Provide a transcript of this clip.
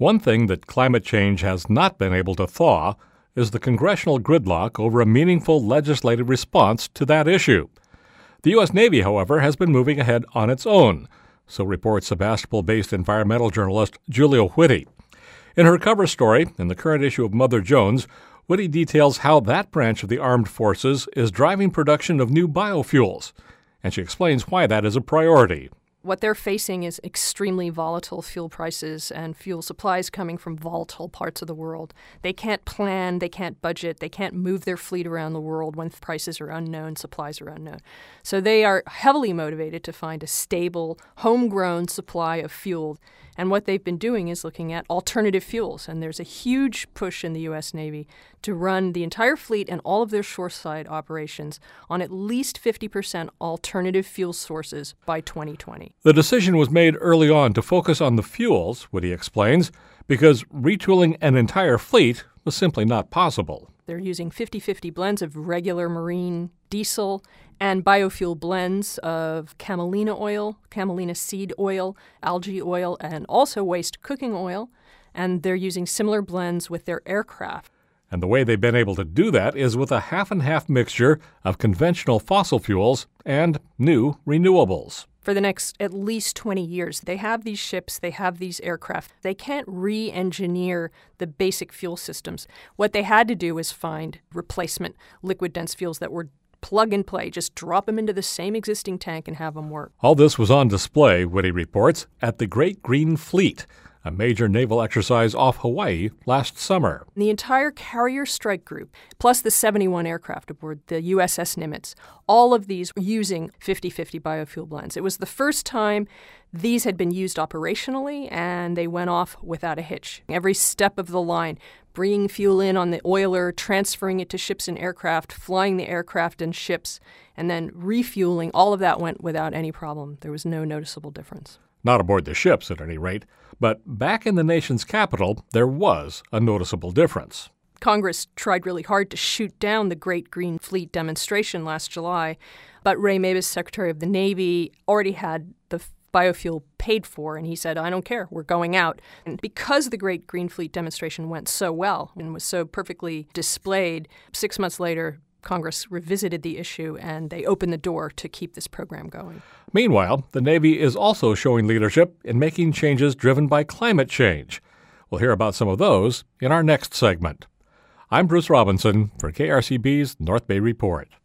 One thing that climate change has not been able to thaw is the congressional gridlock over a meaningful legislative response to that issue. The U.S. Navy, however, has been moving ahead on its own, so reports Sebastopol-based environmental journalist Julia Whitty. In her cover story in the current issue of Mother Jones, Whitty details how that branch of the armed forces is driving production of new biofuels, and she explains why that is a priority. What they're facing is extremely volatile fuel prices and fuel supplies coming from volatile parts of the world. They can't plan, they can't budget, they can't move their fleet around the world when prices are unknown, supplies are unknown. So they are heavily motivated to find a stable, homegrown supply of fuel. And what they've been doing is looking at alternative fuels. And there's a huge push in the U.S. Navy to run the entire fleet and all of their shoreside operations on at least 50% alternative fuel sources by 2020. The decision was made early on to focus on the fuels, Whitty explains, because retooling an entire fleet was simply not possible. They're using 50-50 blends of regular marine diesel and biofuel blends of camelina oil, camelina seed oil, algae oil, and also waste cooking oil. And they're using similar blends with their aircraft. And the way they've been able to do that is with a half-and-half mixture of conventional fossil fuels and new renewables. For the next at least 20 years, they have these ships, they have these aircraft. They can't re-engineer the basic fuel systems. What they had to do was find replacement liquid-dense fuels that were plug and play. Just drop them into the same existing tank and have them work. All this was on display, Whitty reports, at the Great Green Fleet, a major naval exercise off Hawaii last summer. The entire carrier strike group, plus the 71 aircraft aboard the USS Nimitz, all of these were using 50-50 biofuel blends. It was the first time these had been used operationally, and they went off without a hitch. Every step of the line, bringing fuel in on the oiler, transferring it to ships and aircraft, flying the aircraft and ships, and then refueling, all of that went without any problem. There was no noticeable difference. Not aboard the ships, at any rate. But back in the nation's capital, there was a noticeable difference. Congress tried really hard to shoot down the Great Green Fleet demonstration last July, but Ray Mabus, Secretary of the Navy, already had the biofuel paid for, and he said, I don't care, we're going out. And because the Great Green Fleet demonstration went so well and was so perfectly displayed, 6 months later, Congress revisited the issue, and they opened the door to keep this program going. Meanwhile, the Navy is also showing leadership in making changes driven by climate change. We'll hear about some of those in our next segment. I'm Bruce Robinson for KRCB's North Bay Report.